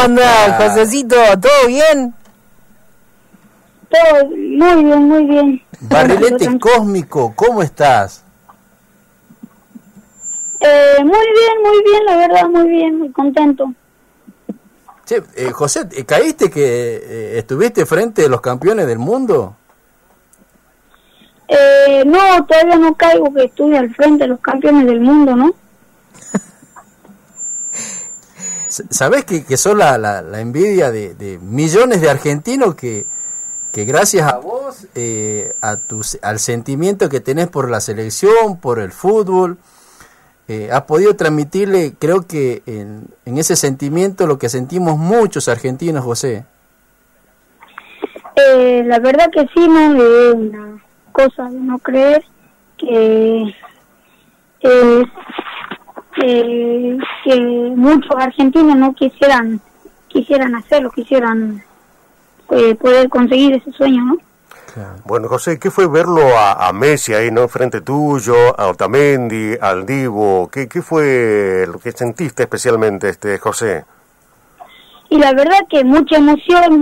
andás, Josecito? ¿Todo bien? Todo muy bien, muy bien. Barrilete cósmico, ¿cómo estás? Muy bien, la verdad, muy bien, muy contento. Che, José, ¿caíste que estuviste frente a los campeones del mundo? No, todavía no caigo que estuve al frente de los campeones del mundo, ¿no? ¿Sabés que sos la envidia de millones de argentinos que gracias a vos, al sentimiento que tenés por la selección, por el fútbol, has podido transmitirle, creo que en ese sentimiento lo que sentimos muchos argentinos, José? La verdad que sí, no es una cosa de no creer que muchos argentinos no quisieran hacerlo, quisieran poder conseguir ese sueño, ¿no? Claro. Bueno, José, ¿qué fue verlo a Messi ahí, no, frente tuyo, a Otamendi, al Divo? ¿Qué fue lo que sentiste especialmente, José? Y la verdad que mucha emoción,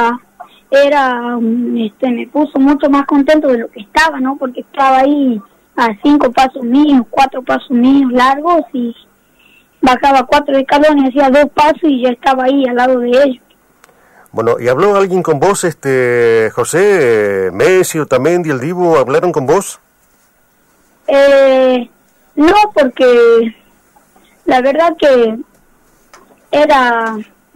me puso mucho más contento de lo que estaba, ¿no? Porque estaba ahí a 5 pasos míos, 4 pasos míos largos, y bajaba 4 escalones, hacía 2 pasos y ya estaba ahí al lado de ellos. Bueno, ¿y habló alguien con vos, José? ¿Messi, Otamendi, el Divo hablaron con vos? No, porque la verdad que era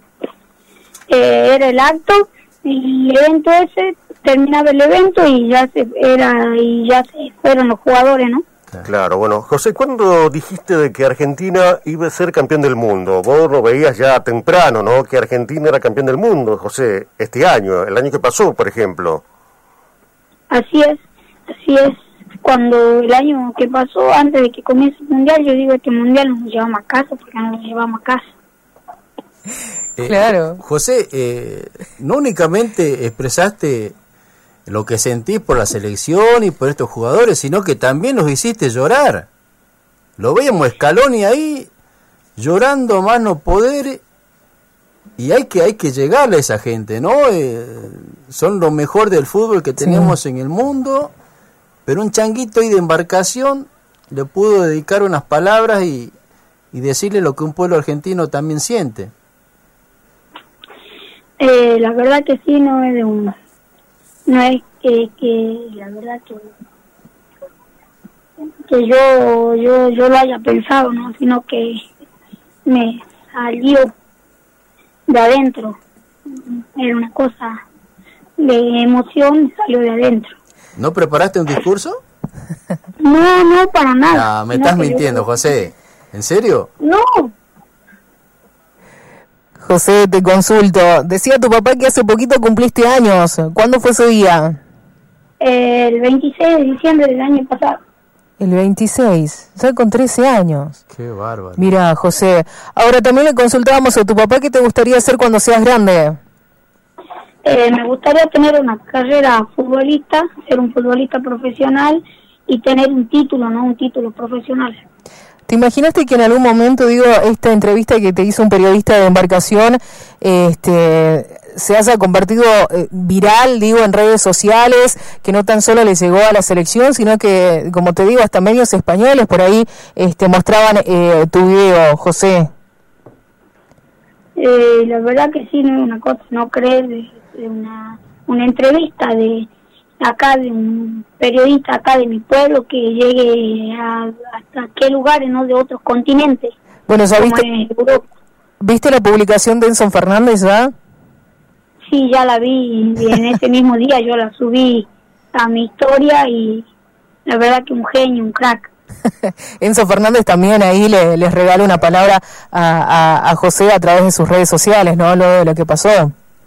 el acto, y el evento ese, terminaba el evento y ya se fueron los jugadores, ¿no? Claro, bueno, José, ¿cuándo dijiste de que Argentina iba a ser campeón del mundo? Vos lo veías ya temprano, ¿no? Que Argentina era campeón del mundo, José, este año, el año que pasó, por ejemplo. Así es. Cuando el año que pasó, antes de que comience el Mundial, yo digo que el Mundial nos llevamos a casa, porque no nos llevamos a casa. Claro. José, no únicamente expresaste lo que sentís por la selección y por estos jugadores, sino que también los hiciste llorar. Lo veíamos Scaloni ahí llorando a más no poder, y hay que llegarle a esa gente, ¿no? Son lo mejor del fútbol que tenemos en el mundo, pero un changuito ahí de embarcación le pudo dedicar unas palabras y decirle lo que un pueblo argentino también siente. La verdad que sí, no es que la verdad que yo lo haya pensado, no, sino que me salió de adentro. Era una cosa de emoción, salió de adentro. ¿No preparaste un discurso? No, para nada. No, me estás mintiendo, José. ¿En serio? No. José, te consulto. Decía tu papá que hace poquito cumpliste años. ¿Cuándo fue ese día? El 26 de diciembre del año pasado. El 26, ya con 13 años. Qué bárbaro. Mira, José, ahora también le consultábamos a tu papá qué te gustaría hacer cuando seas grande. Me gustaría tener una carrera futbolista, ser un futbolista profesional y tener un título, ¿no? Un título profesional. ¿Te imaginaste que en algún momento, esta entrevista que te hizo un periodista de Embarcación, se haya convertido viral, en redes sociales, que no tan solo le llegó a la selección, sino que, como te digo, hasta medios españoles por ahí mostraban tu video, José? La verdad que sí, no es una cosa, no creer de una entrevista de acá, de un periodista acá de mi pueblo, que llegue hasta qué lugares, ¿no? De otros continentes. Bueno, ¿ya viste la publicación de Enzo Fernández ya? Sí, ya la vi, y en ese mismo día yo la subí a mi historia, y la verdad que un genio, un crack. Enzo Fernández también ahí les regaló una palabra a José a través de sus redes sociales, ¿no? Luego de lo que pasó.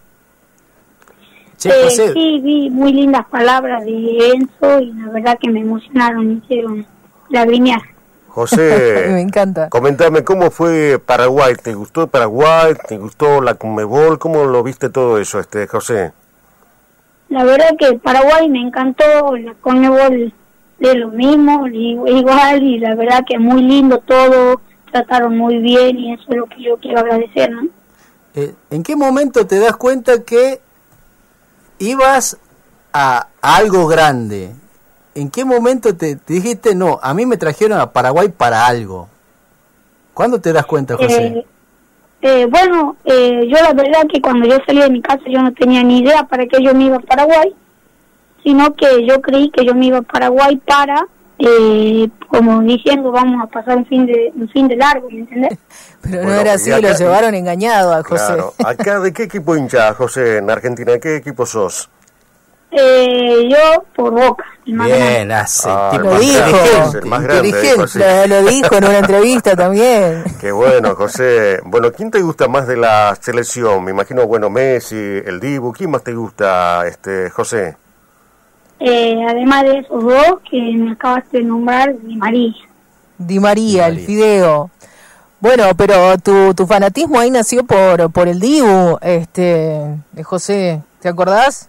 Sí, José. Sí, vi muy lindas palabras de Enzo, y la verdad que me emocionaron, me hicieron lagrimear. José, me encanta. Comentame, ¿cómo fue Paraguay? ¿Te gustó Paraguay? ¿Te gustó la Conmebol? ¿Cómo lo viste todo eso, José? La verdad que Paraguay me encantó, la Conmebol de lo mismo, igual, y la verdad que muy lindo todo, trataron muy bien, y eso es lo que yo quiero agradecer, ¿no? ¿En qué momento te das cuenta que ibas a algo grande? ¿En qué momento te dijiste, no, a mí me trajeron a Paraguay para algo? ¿Cuándo te das cuenta, José? Bueno, yo la verdad que cuando yo salí de mi casa yo no tenía ni idea para qué yo me iba a Paraguay, sino que yo creí que yo me iba a Paraguay para, como diciendo, vamos a pasar un fin de largo, ¿me entendés? Pero bueno, no era así, lo llevaron engañado a José. Claro. ¿Acá de qué equipo hinchás, José, en Argentina? ¿De qué equipo sos? Yo por Boca. Bien, lo dijo. El más grande, lo dijo en una entrevista también. Qué bueno, José. Bueno, ¿quién te gusta más de la selección? Me imagino, bueno, Messi, el Dibu. ¿Quién más te gusta, José? Además de esos dos que me acabaste de nombrar, Di María. Di María, el Fideo. Bueno, pero tu fanatismo ahí nació por el Dibu, José, ¿te acordás?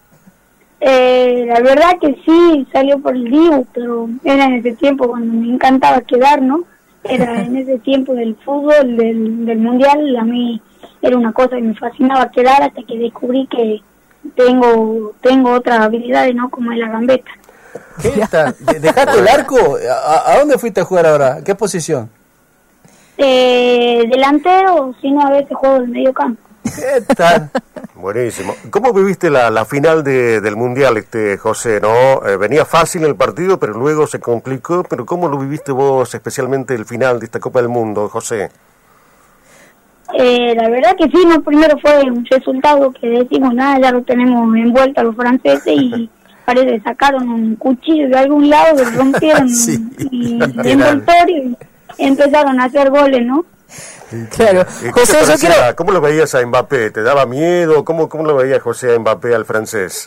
La verdad que sí, salió por el Dibu, pero era en ese tiempo cuando me encantaba quedar, ¿no? Era en ese tiempo del fútbol, del mundial, a mí era una cosa que me fascinaba quedar hasta que descubrí que tengo otras habilidades, ¿no? Como es la gambeta. ¿Qué tal? ¿Dejaste el arco? ¿A dónde fuiste a jugar ahora? ¿Qué posición? Delantero, sino a veces juego del medio campo. ¿Qué tal? Buenísimo. ¿Cómo viviste la final del Mundial, José? ¿No? Venía fácil el partido, pero luego se complicó. Pero ¿cómo lo viviste vos, especialmente el final de esta Copa del Mundo, José? La verdad que sí, no, primero fue un resultado que decimos, nada, ya lo tenemos envuelto a los franceses y parece que sacaron un cuchillo de algún lado, lo rompieron y el envoltorio y empezaron a hacer goles, ¿no? Claro. José, yo quiero... ¿Cómo lo veías a Mbappé? ¿Te daba miedo? ¿Cómo lo veía José a Mbappé, al francés?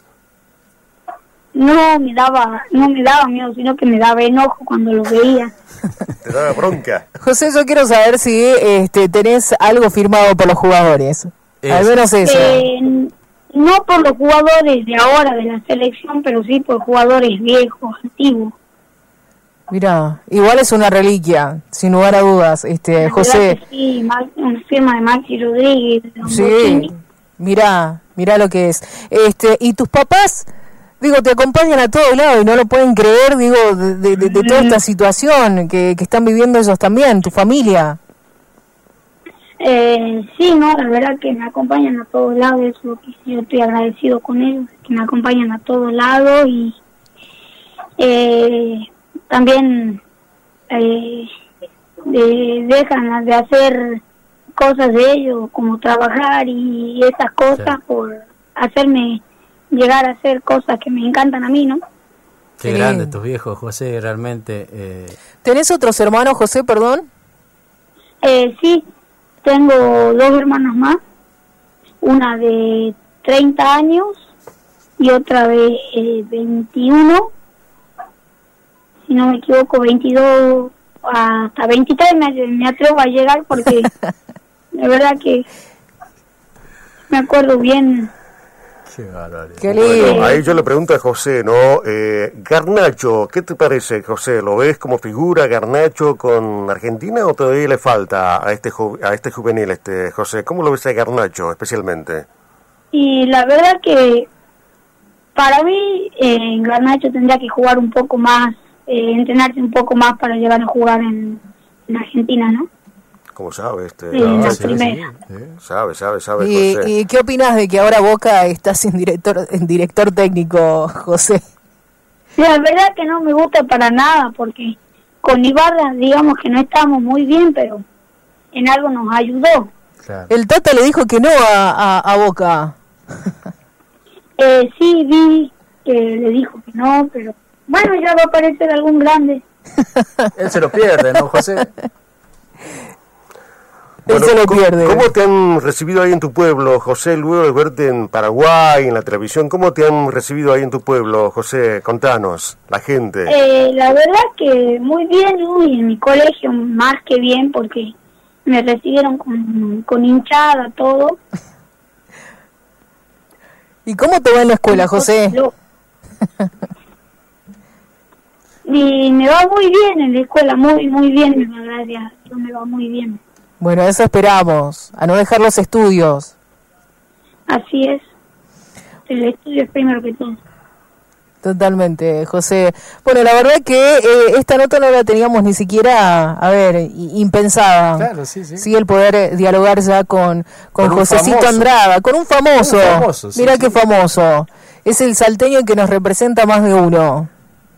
No me daba miedo, sino que me daba enojo cuando lo veía. ¿Te daba bronca? José, yo quiero saber si tenés algo firmado por los jugadores. Al menos eso. No por los jugadores de ahora de la selección, pero sí por jugadores viejos, antiguos. Mira, igual es una reliquia, sin lugar a dudas, José. Sí, una firma de Maxi Rodríguez. Sí, mira lo que es. Y tus papás, digo, te acompañan a todos lados y no lo pueden creer, digo, de toda esta situación que están viviendo ellos también, tu familia. Sí, no, la verdad que me acompañan a todos lados, eso que yo estoy agradecido con ellos, que me acompañan a todos lados y también dejan de hacer cosas de ellos, como trabajar y esas cosas, por hacerme llegar a hacer cosas que me encantan a mí, ¿no? Qué grande tus viejos, José, realmente. ¿Tenés otros hermanos, José, perdón? Sí, tengo dos hermanas más, una de 30 años y otra de 21, si no me equivoco, 22, hasta 23 me atrevo a llegar porque de verdad que me acuerdo bien. Qué lindo. Bueno, ahí yo le pregunto a José, ¿no? Garnacho, ¿qué te parece, José? ¿Lo ves como figura Garnacho con Argentina o todavía le falta a este juvenil, José? ¿Cómo lo ves a Garnacho especialmente? Y la verdad que para mí Garnacho tendría que jugar un poco más, entrenarse un poco más para llegar a jugar en Argentina, ¿no? ¿Cómo sabe la primera. Sabe, ¿Y, José. ¿Y qué opinas de que ahora Boca está sin director técnico, José? La verdad que no me gusta para nada, porque con Ibarra digamos que no estamos muy bien, pero en algo nos ayudó. Claro. El Tata le dijo que no a Boca. Sí, vi que le dijo que no, pero bueno, ya va a aparecer algún grande. Él se lo pierde, ¿no, José? Bueno, él se lo pierde. ¿Cómo te han recibido ahí en tu pueblo, José, luego de verte en Paraguay, en la televisión? ¿Cómo te han recibido ahí en tu pueblo, José? Contanos, la gente. La verdad que muy bien, y en mi colegio más que bien, porque me recibieron con hinchada, todo. ¿Y cómo te va en la escuela, José? Y me va muy bien en la escuela, muy bien, gracias. Me va muy bien. Bueno, eso esperamos, a no dejar los estudios. Así es. El estudio es primero que todo. Totalmente, José. Bueno, la verdad que esta nota no la teníamos ni siquiera, impensada. Claro, sí. Sí, el poder dialogar ya con Josecito Andrada, con un famoso. Sí, Mirá qué famoso. Es el salteño que nos representa más de uno.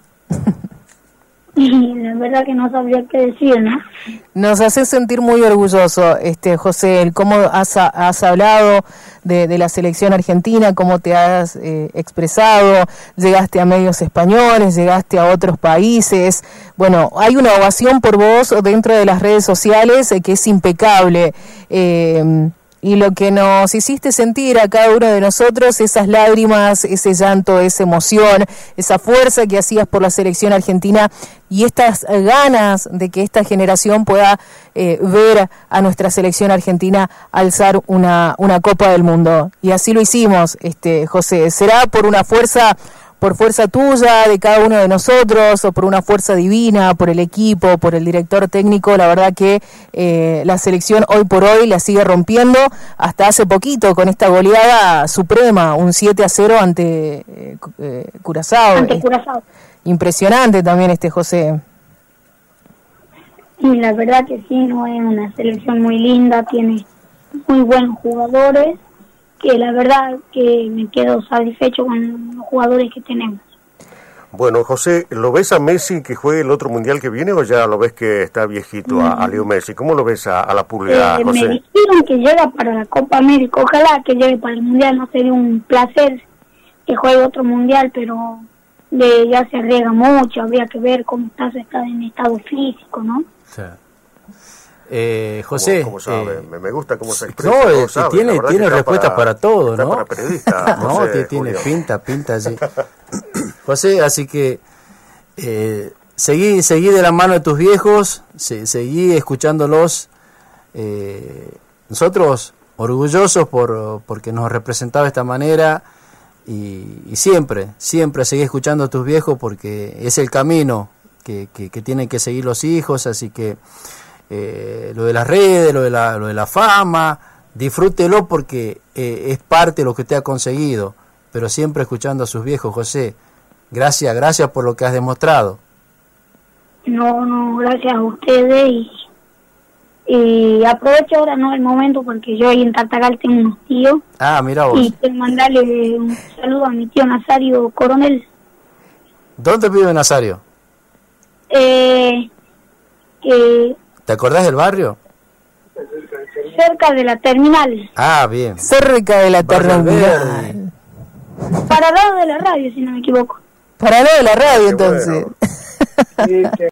Y la verdad que no sabría qué decir, ¿no? Nos hace sentir muy orgulloso, José, el cómo has hablado de la selección argentina, cómo te has expresado, llegaste a medios españoles, llegaste a otros países. Bueno, hay una ovación por vos dentro de las redes sociales que es impecable. Y lo que nos hiciste sentir a cada uno de nosotros, esas lágrimas, ese llanto, esa emoción, esa fuerza que hacías por la selección argentina y estas ganas de que esta generación pueda ver a nuestra selección argentina alzar una Copa del Mundo. Y así lo hicimos, José. Será por fuerza tuya, de cada uno de nosotros, o por una fuerza divina, por el equipo, por el director técnico. La verdad que la selección hoy por hoy la sigue rompiendo, hasta hace poquito con esta goleada suprema, un 7-0 ante Curazao. Ante Curazao. Impresionante también José. Y la verdad que sí, no es una selección muy linda, tiene muy buenos jugadores, que la verdad que me quedo satisfecho con los jugadores que tenemos. Bueno, José, ¿lo ves a Messi que juegue el otro mundial que viene o ya lo ves que está viejito a Leo Messi? ¿Cómo lo ves a la Pulga, José? Me dijeron que llega para la Copa América, ojalá que llegue para el mundial, no sería un placer que juegue otro mundial, pero ya se arriesga mucho, habría que ver cómo está en estado físico, ¿no? Sí. José, ¿Cómo sabe? Me gusta cómo se expresa. No, sabe. tiene respuestas para todo, ¿no? Para periodista. No, José, tiene pinta allí. José, así que seguí de la mano de tus viejos, seguí escuchándolos. Nosotros orgullosos porque nos representaba de esta manera y siempre seguí escuchando a tus viejos porque es el camino que tienen que seguir los hijos, así que lo de las redes, lo de la fama, disfrútelo porque es parte de lo que te ha conseguido, pero siempre escuchando a sus viejos. José, gracias por lo que has demostrado. No, gracias a ustedes y aprovecho ahora el momento porque yo ahí en Tartagal tengo unos tíos. Ah, mira vos. Y quiero mandarle un saludo a mi tío Nazario Coronel. ¿Dónde vive Nazario? ¿Te acordás del barrio? Cerca de la terminal. Ah, bien. Cerca de la terminal. Para al lado de la radio, si no me equivoco. Para al lado de la radio, entonces. Bueno.